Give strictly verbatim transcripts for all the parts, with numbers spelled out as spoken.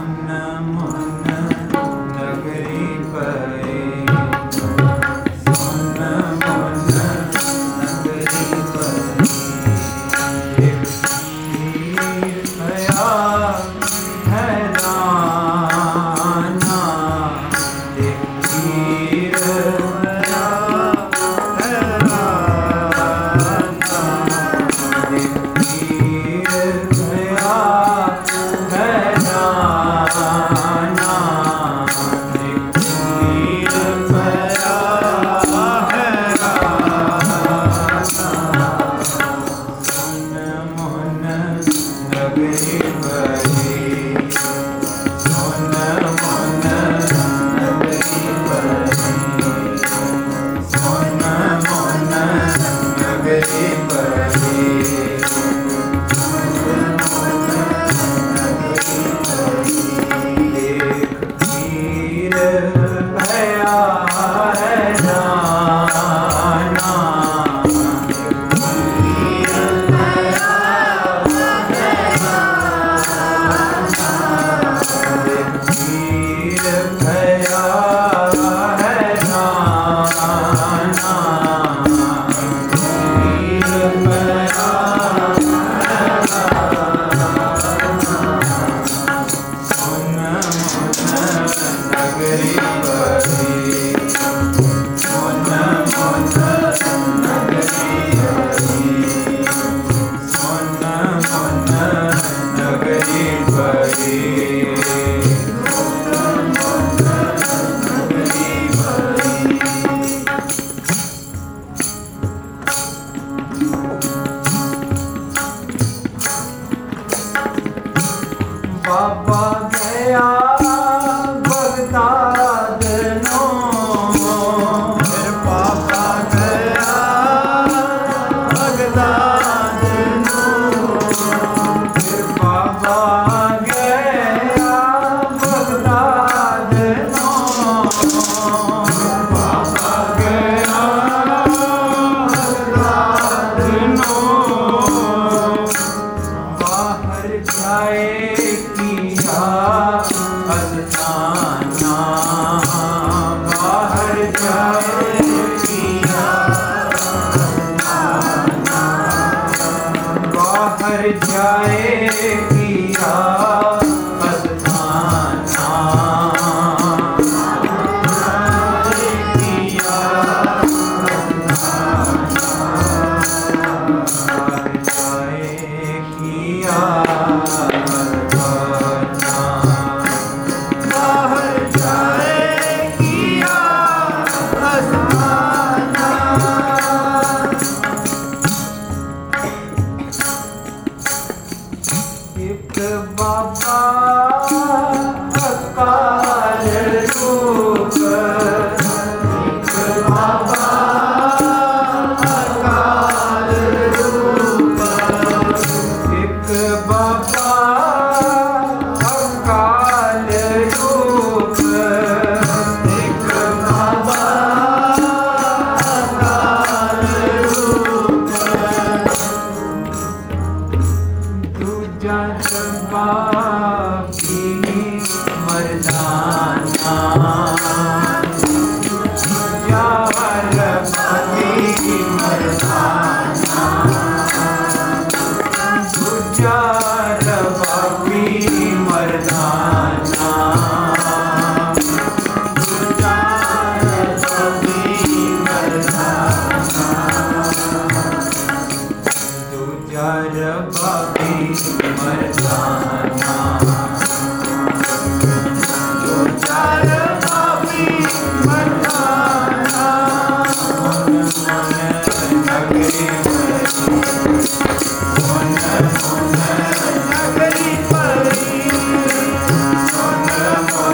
Nagari pari,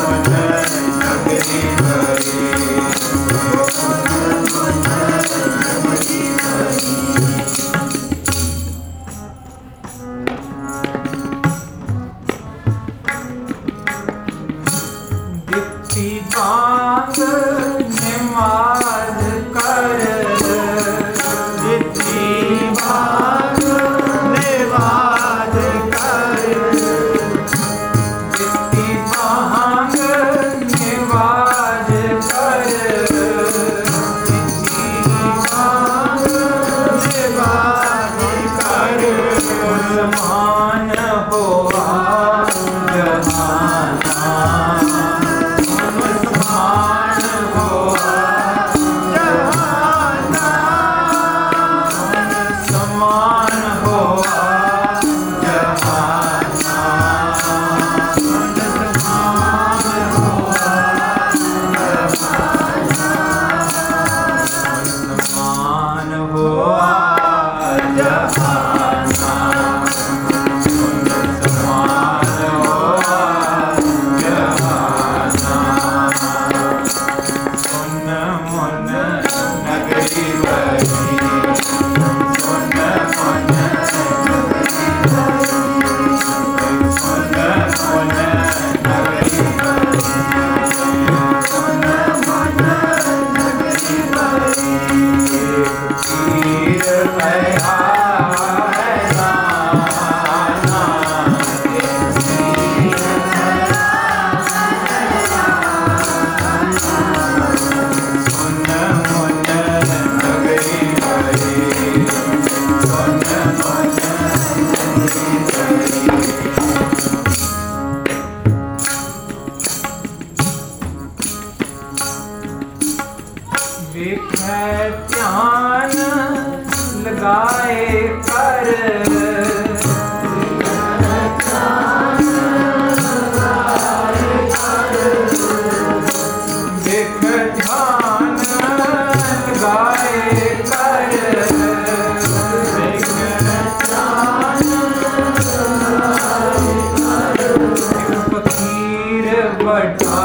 ध्यान लगाए कर देख ध्यान लगाए कर फकीर बड़ा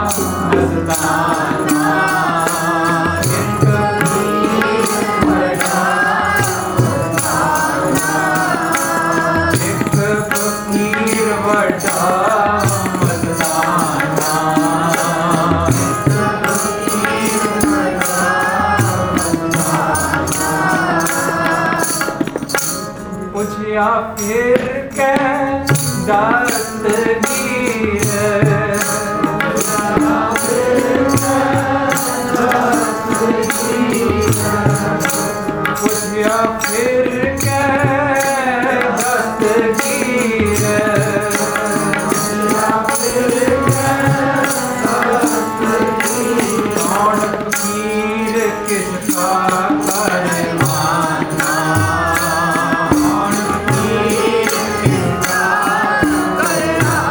या फिर के दस्तगीर या फिर के दस्तगीर कौन फकीर किसका करवाना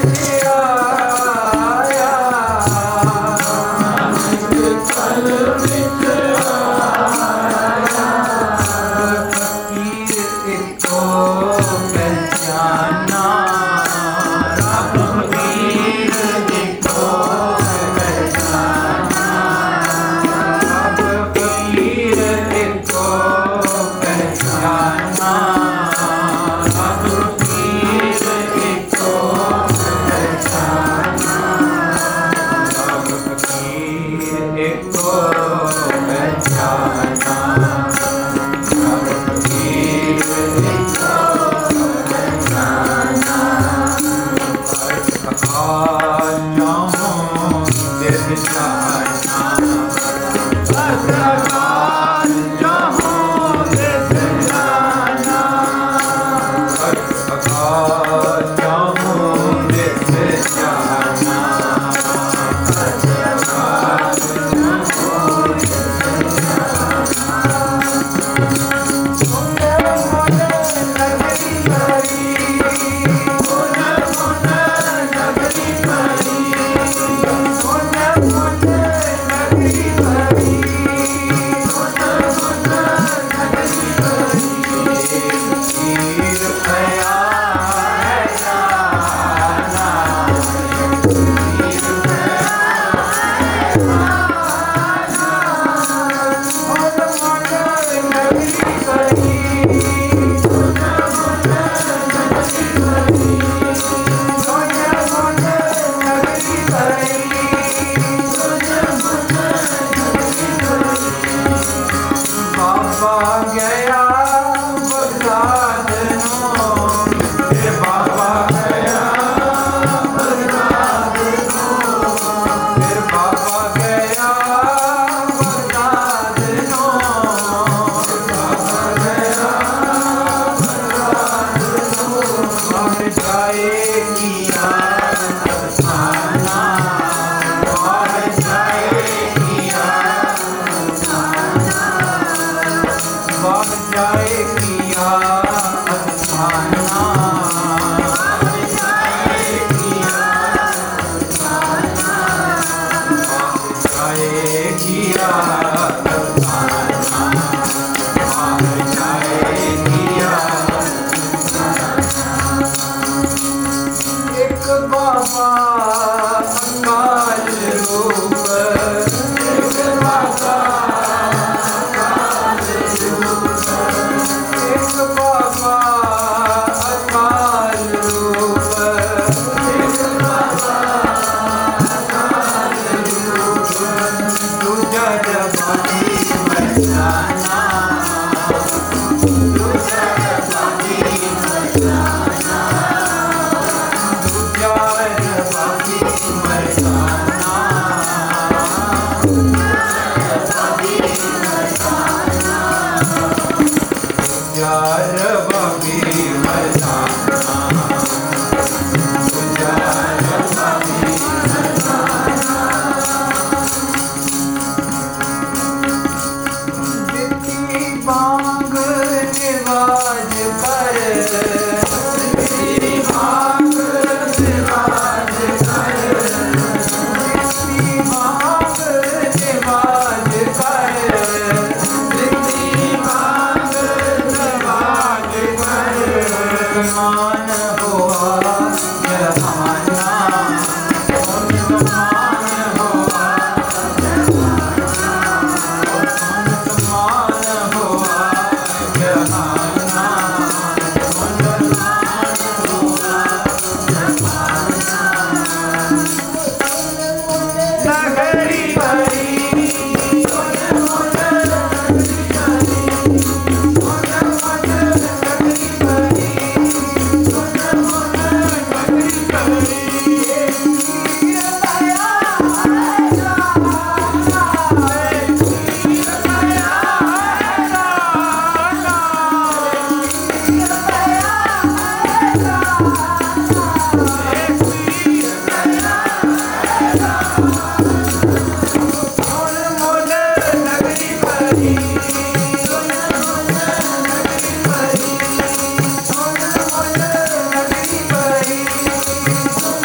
Thank you.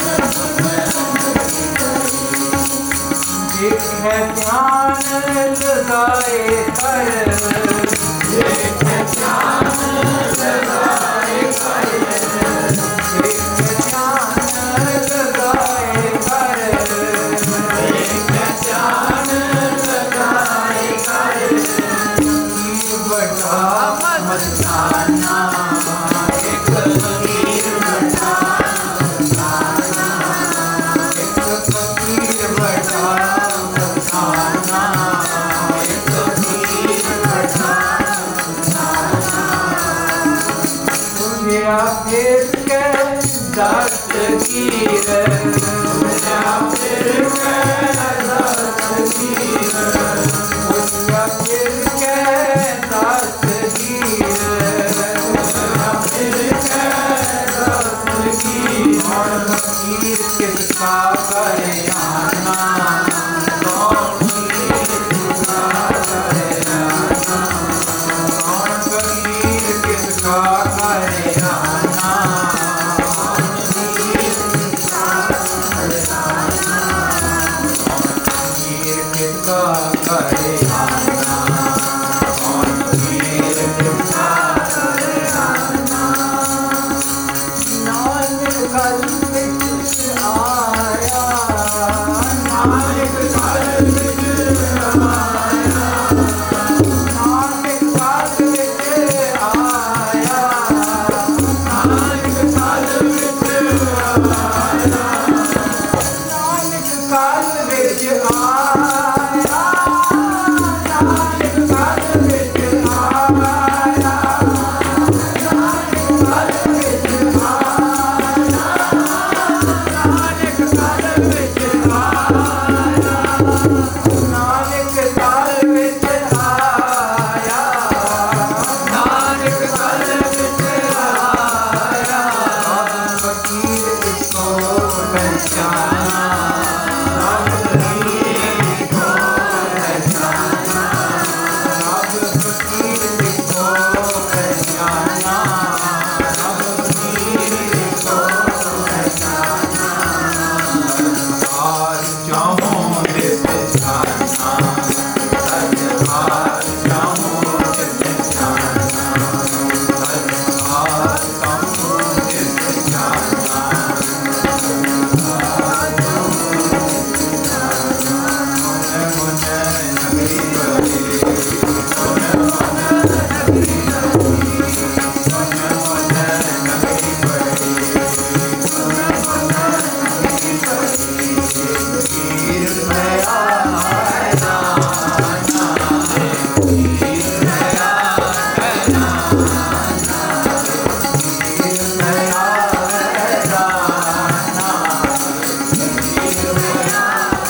देखे ध्यान लगाए कर देखे ध्यान लगाए कर देखे ध्यान लगाए कर देखे ध्यान लगाए कर फकीर बड़ा मस्ताना एक फकीर बड़ा फकीर बड़ा मस्ताना एक फकीर बड़ा तुझे फिर के दस्तगीर तुझे फिर के दस्तगीर तुझे फिर के दस्तगीर तुझे फिर के दस्तगीर और फकीर किसका करे आना कौन फकीर किसका करे आना कौन फकीर किसका करे आना कौन फकीर किसका करे आना कौन फकीर किसका करे आना कौन फकीर किसका करे आना नानक कल विच आया नानक कल विच आया नानक कल विच आया नानक कल विच आया नानक कल विच आया नानक कल विच आया नानक कल विच आया नानक कल विच आया नानक कल विच आया नानक कल विच आया अब फकीर इसको पहचाना अब फकीर इसको पहचाना अब फकीर इसको पहचाना अब फकीर इसको पहचाना सरकार जाऊं जिस जाना सरकार जाऊं जिस जाना सरकार जाऊं जिस जाना मुन नगरी बड़ी मुन मुन नगरी बड़ी मुन मुन नगरी बड़ी मुन मुन नगरी बड़ी फकीर नया है नाना फकीर नया है नाना फकीर नया है नाना फकीर नया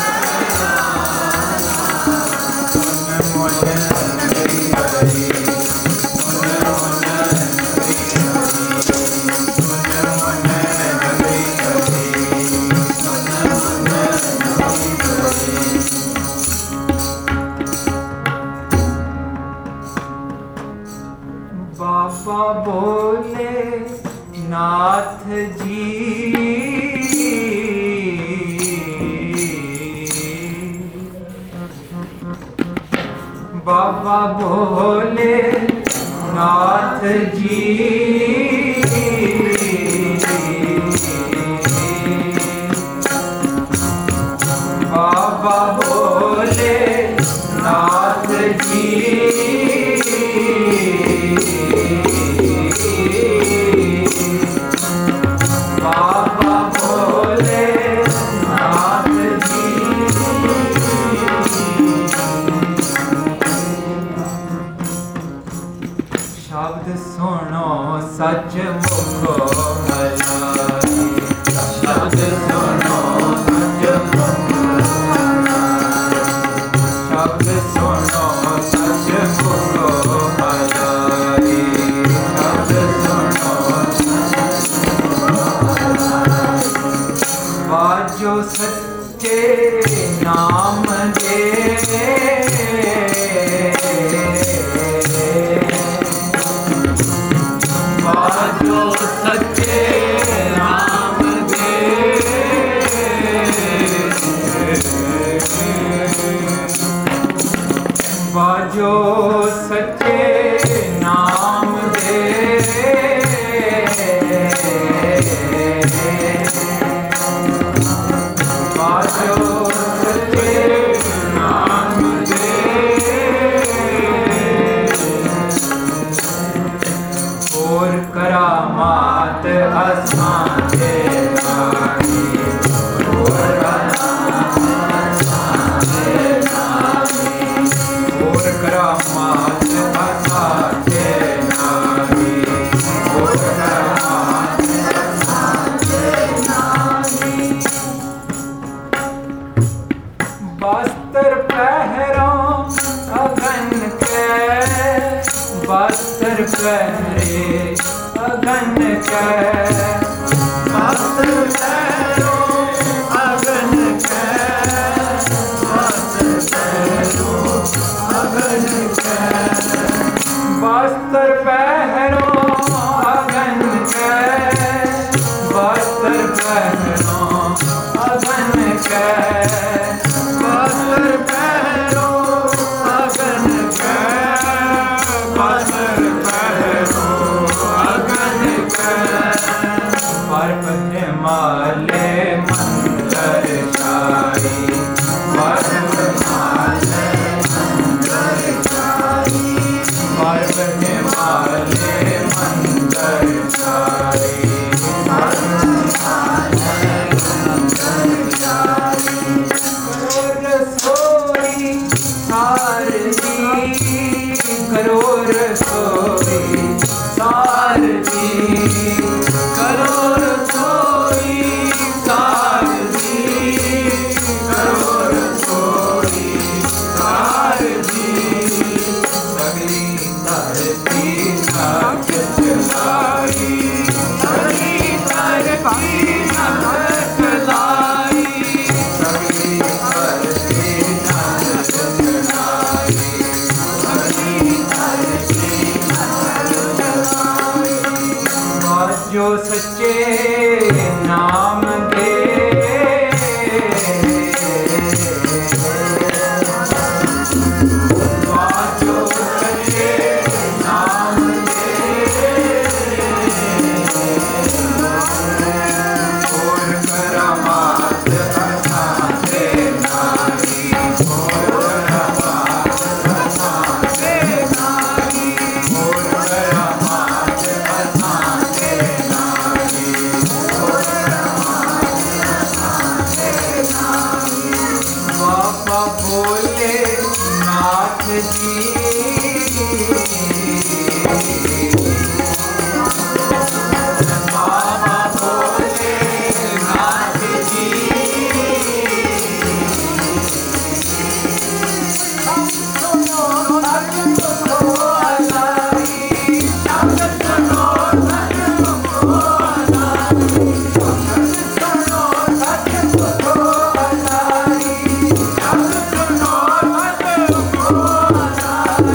मुन मुन नगरी बड़ी मुन मुन नगरी बड़ी मुन मुन नगरी बड़ी मुन मुन नगरी बड़ी बाबा बोले नाथ जी बाबा बोले नाथ जी बाबा बोले नाथ जी बाबा बोले नाथ जी शब्द सुनो सच मुखो हलाली शब्द सुनो सच मुखो हलाली शब्द सुनो सच मुखो हलाली शब्द सुनो बाजो सच्चे नाम दे बाजो सच्चे नाम दे पहरे अगन कै वस्त्र पहरो अगन कै वस्त्र पहरो अगन कै वस्त्र पहरो अगन कै वस्त्र पहरो अगन कै वस्त्र पहरो अगन कै पर्वत माले मंदर छाई पर्वत माले मंदर छाई पर्वत माले मंदर छाई पर्वत माले मंदर छाई करोड़ सोई सारदी करोड़ सोई सारदी करोड़ सोई सारदी करोड़ सोई सारदी सगली धरती नाच चलाई सगली धरती नाच चलाई सगली धरती नाच चलाई सगली धरती नाच चलाई जो सच्चे नाम दे जो सच्चे नाम दे और करामात असां से नारी और करामात असां से नारी और करामात असां से नारी और करामात असां से नारी बाबा भोले नाथ जी बाबा भोले नाथ जी सुनो सतगुरु हजारी शब्द सुनो सतगुरु हजारी शब्द सुनो सतगुरु हजारी शब्द सुनो सतगुरु हजारी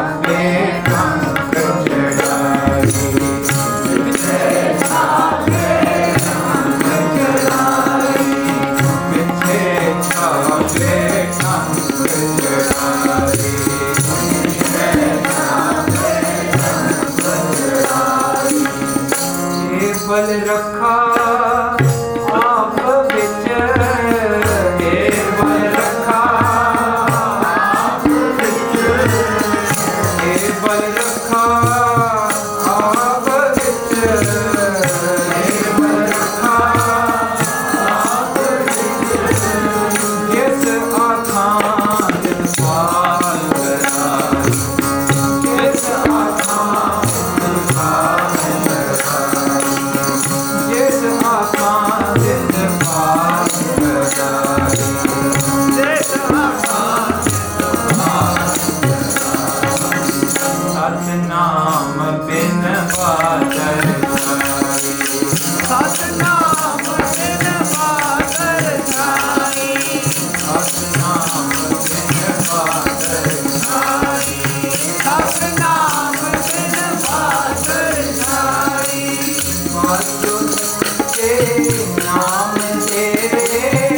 छावे रंग चढ़ाई बिछे छावे रंग चढ़ाई बिछे छावे रंग चढ़ाई बिछे छावे रंग चढ़ाई ये बल रखा आप बिच ये बल रखा आप बिच ये बल रखा आप बिच ये बल रखा आप बिच जिस आखां दिन पाल कराई जिस आखां दिन पाल कराई जिस आखां दिन पाल कराई जिस आखां दिन पाल कराई सतनाम बिन बादल छाई सतनाम बिन बादल छाई सतनाम बिन बादल छाई सतनाम बिन बादल छाई वाजो सच्चे नाम तेरे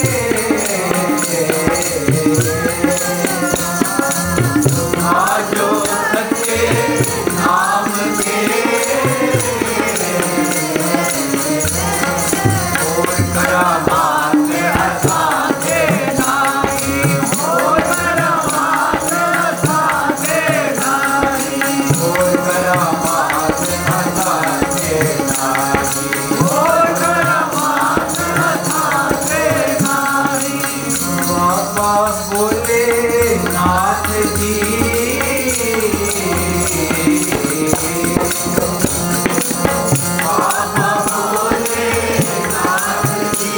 वाजो सच्चे नाम तेरे और करामात असांखे नाई और करामात असांखे नाई और करामात असांखे नाई और करामात असांखे नाई बाबा बोले नाथ जी बाबा बोले नाथ जी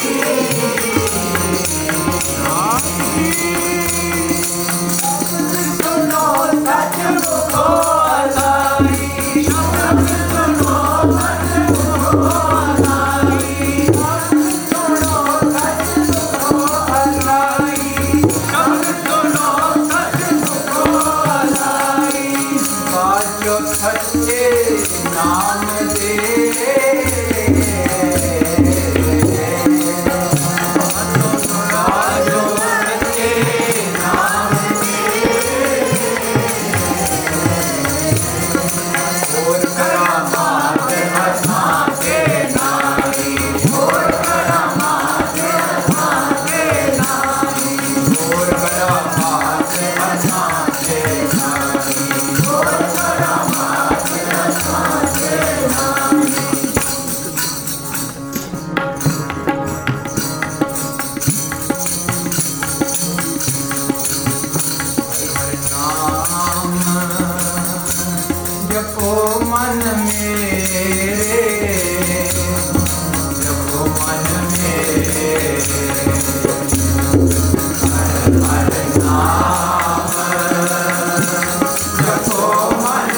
सुनो सच मुखो अलाई शब्द सुनो सच मुखो अलाई सुनो सच मुखो अलाई शब्द सुनो सच मुखो अलाई बाजो सच्चे नाम दे बाजो सच्चे नाम दे और करामात असांखे नाई और करामात असांखे नाई और करामात असांखे नाई और करामात असांखे नाई नाम जपो मन मेरे जपो मन मेरे हर हर नाम जपो मन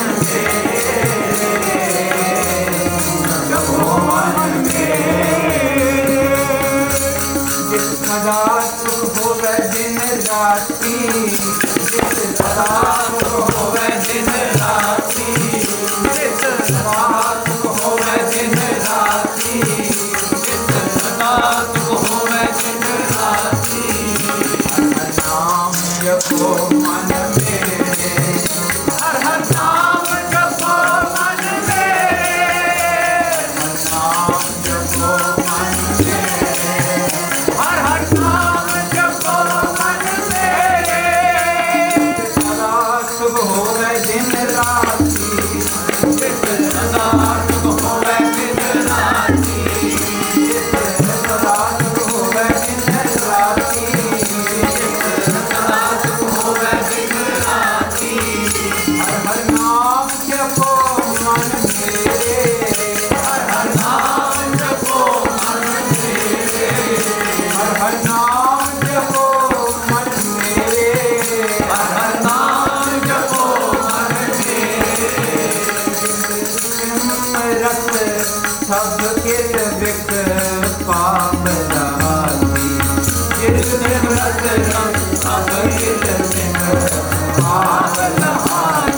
मेरे जपो मन मेरे जिस सदा सुख होवे दिन राती जिस सदा सुख होवे दिन राती जिस सदा सुख होवे दिन राती जिस सदा सुख होवे दिन राती हर नाम जपो मन मेरे हर हर नाम जपो मन मेरे हर नाम जपो मन मेरे हर हर नाम जपो मन मेरे सदा सुख होवे दिन राती जिस सदा सुख होवे दिन राती जिस सदा सुख होवे दिन राती जिस सदा सुख होवे दिन राती हर हर नाम जपो मन मेरे हर हर नाम जपो मन मेरे हर हर नाम जपो मन मेरे हर हर नाम जपो मन मेरे सिमरत सब कित विक पाप दाती जिस सिमरत सब कित विक पाप दाती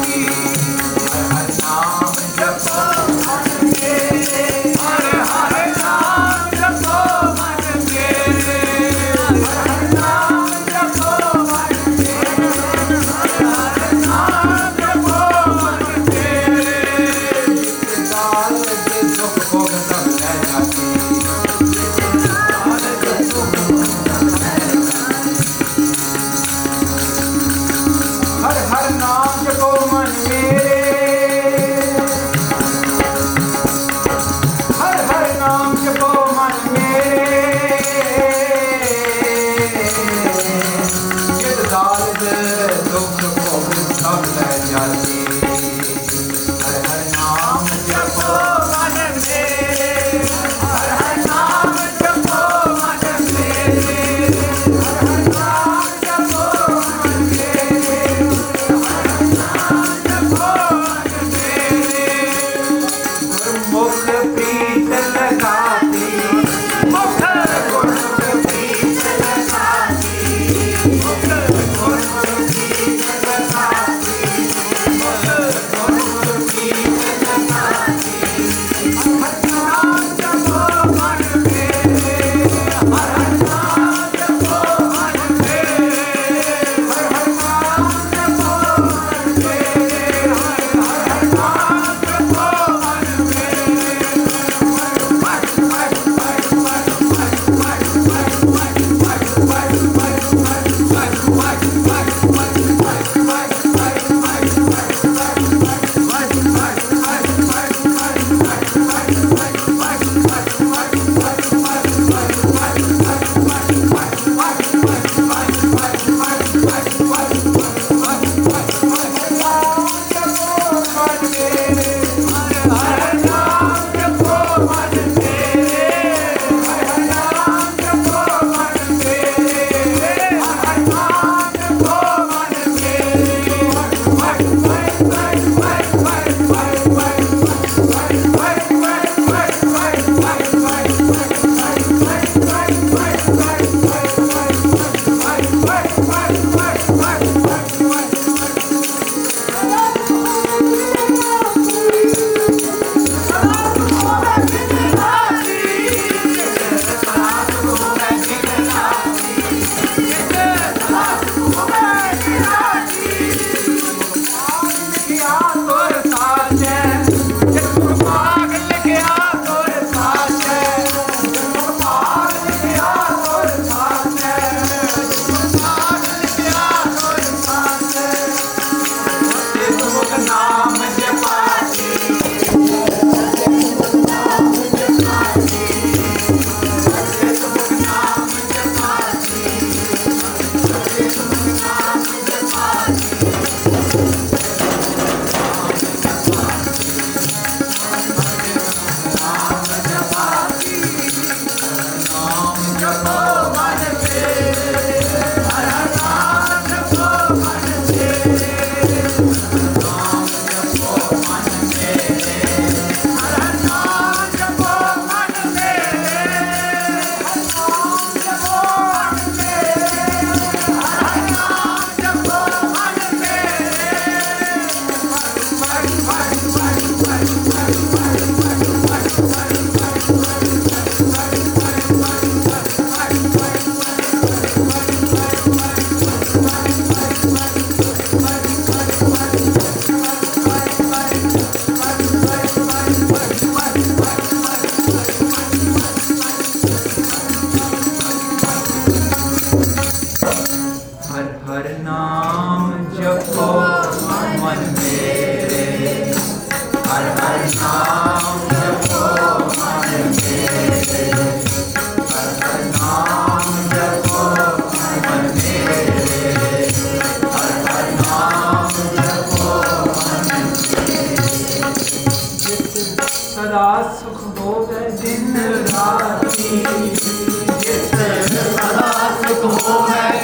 ਸਦਾ ਸੁਖ ਹੋਵੇ ਦਿਨ ਰਾਤੀ ਜਿਤ ਸਦਾ ਸੁਖ ਹੋਵੇ